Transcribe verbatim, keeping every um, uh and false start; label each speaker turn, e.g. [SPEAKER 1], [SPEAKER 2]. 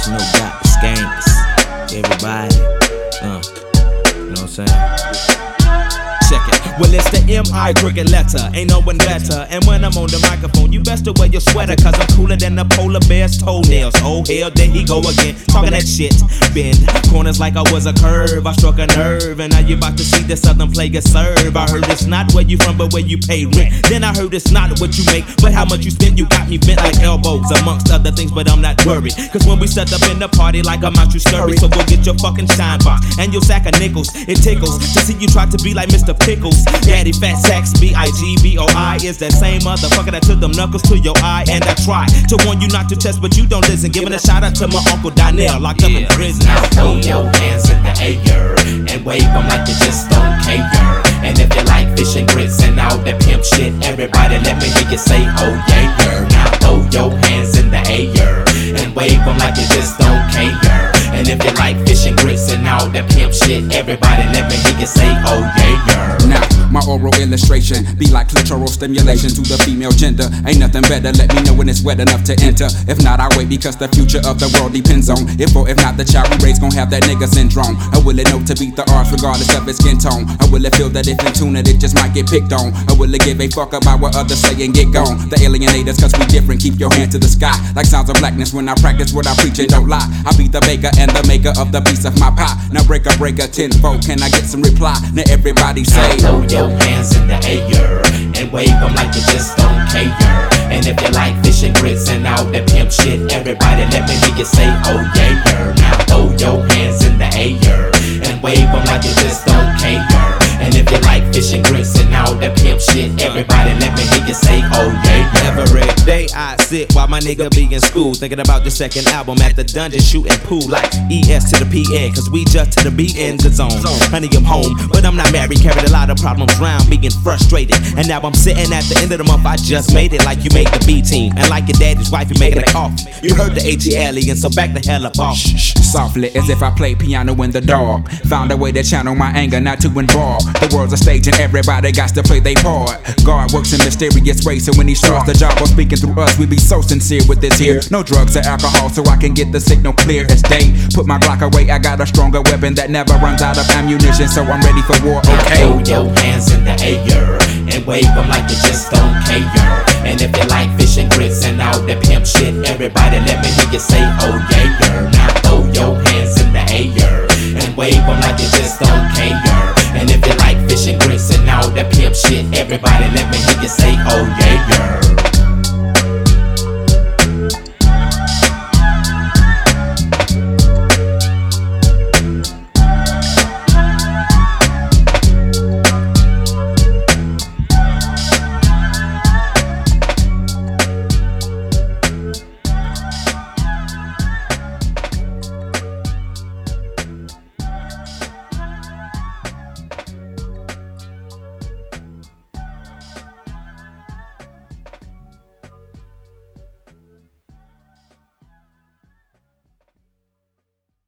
[SPEAKER 1] no doubt the skanks. Everybody, uh, you know what I'm saying? Check it. Well, it's the M I cricket letter, ain't no one better. And when I'm on the microphone, you best to wear your sweater, cause I'm cooler than the polar bear's toenails. Oh hell, there he go again, talking that shit. Bend corners like I was a curve, I struck a nerve, and now you about to see the southern player serve. I heard it's not where you from, but where you pay rent. Then I heard it's not what you make, but how much you spend. You got me bent like elbows, amongst other things, but I'm not worried, cause when we set up in the party like I'm out, you scurry. So go get your fucking shine box and your sack of nickels. It tickles to see you try to be like Mister Pickles. Daddy Fat Sacks, B I G B O I is that same motherfucker that took them knuckles to your eye. And I try to warn you not to test, but you don't listen. Giving a shout out to my Uncle Donnell, locked yeah. up in prison.
[SPEAKER 2] Now throw your hands in the air and wave them like you just don't care. And if you like fish and grits and all that pimp shit, everybody let me hear you say, oh yeah. Now throw your hands in the air and wave them like you just don't care. And if you like fish and grits and all that pimp shit, everybody let me hear you say, oh yeah.
[SPEAKER 3] Now, my oral illustration be like clitoral stimulation to the female gender. Ain't nothing better, let me know when it's wet enough to enter. If not, I wait because the future of the world depends on if or if not the child we raise gon' have that nigga syndrome. Or will it know to beat the odds regardless of its skin tone? Or will it feel that if in tune it, it just might get picked on? Or will it give a fuck about what others say and get gone? The alienators, cause we different, keep your hand to the sky. Like sounds of blackness when I practice what I preach and don't lie. I be the baker and the maker of the piece of my pie. Now break a breaker tenfold, can I get some reply? Now everybody say,
[SPEAKER 2] throw your hands in the air and wave them like you just don't care. And if you like fish and grits and all that pimp shit, everybody let me hear you say, oh yeah. Now throw your hands in the air and wave them like you just don't care. And if you like fish and grits and all that pimp shit, everybody let me hear you say, oh yeah.
[SPEAKER 1] Every day I sit while my nigga be in school, thinking about the second album at the dungeon, shooting pool like E S to the P N, cause we just to the B in the zone. Honey, I'm home, but I'm not married, carried a lot of problems round, being frustrated. And now I'm sitting at the end of the month, I just made it like you made the B team. And like your daddy's wife, you making a coffee. You heard the H E alien, so back the hell up off.
[SPEAKER 3] Shh, shh, softly, as if I play piano in the dark. Found a way to channel my anger, not to involve. The world's a stage and everybody got to play their part. God works in mysterious ways, so when he starts the job of speaking through us, we be so sincere with this here. No drugs or alcohol, so I can get the signal clear as day. Put my Glock away, I got a stronger weapon that never runs out of ammunition, so I'm ready for war, okay?
[SPEAKER 2] Now throw your hands in the air and wave them like you just don't care. And if you like fish and grits and all that pimp shit, everybody let me hear you say, oh yeah. Now throw your hands in the air and wave them like you just don't care. And if you like fish and grits and all that pimp shit, everybody let